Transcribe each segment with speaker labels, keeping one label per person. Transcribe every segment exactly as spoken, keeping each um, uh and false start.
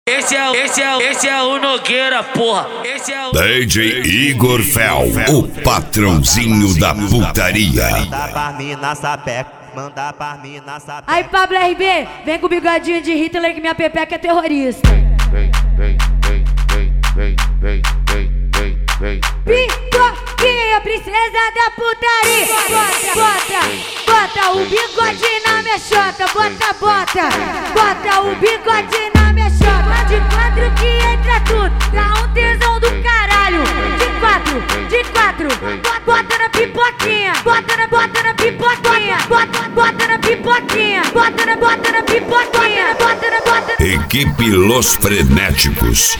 Speaker 1: Esse é, esse é, esse é o Nogueira, porra. Esse é o
Speaker 2: D J Igor Fel, o patrãozinho da putaria.
Speaker 3: Manda pra mim na sapeca, manda pra mim na sapeca.
Speaker 4: Aí, Pablo R B, vem com o bigodinho de Hitler que minha pepeca é terrorista.
Speaker 1: Vem, vem, vem, vem, vem, vem, vem, vem, vem.
Speaker 4: Pipoquinha, princesa da putaria. Bota, bota, bota o bigode na minha chota. Bota, bota, bota o bigode na minha chota. De quatro que entra tudo, dá um tesão do caralho. De quatro, de quatro, bota, bota na pipoquinha. Bota na, bota na pipoquinha. Bota, bota na pipoquinha. Bota na, bota na pipoquinha. Bota na, bota na.
Speaker 2: Equipe Los Frenéticos.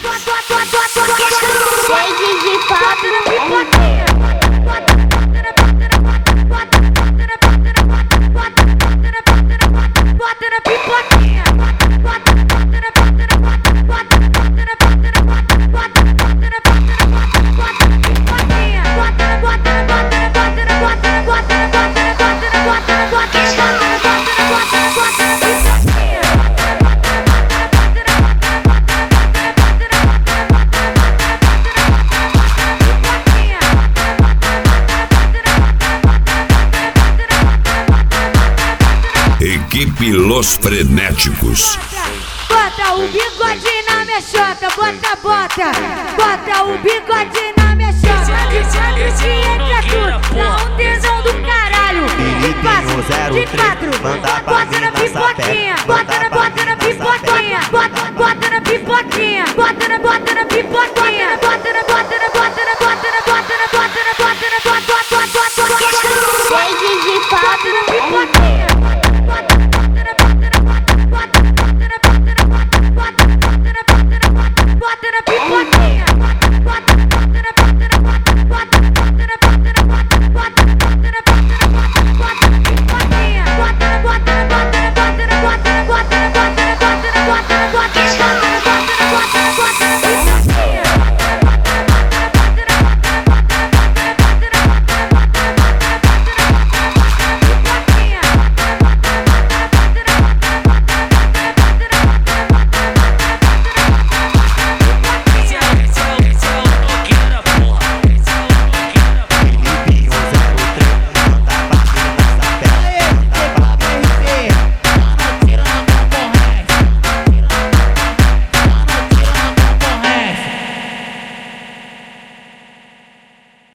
Speaker 4: Beijos de papo na pipoquinha. Bota na pipoquinha.
Speaker 2: Equipe Los Frenéticos.
Speaker 4: Bota o bigode na minha chota. Bota, bota, bota o bigode na minha chota. De que entra tudo, dá um tesão do caralho. De quatro, de quatro, bota na pipoquinha. Bota na, bota na pipoquinha. Bota, bota na pipoquinha. Bota na, bota na pipoquinha. Bota na, bota na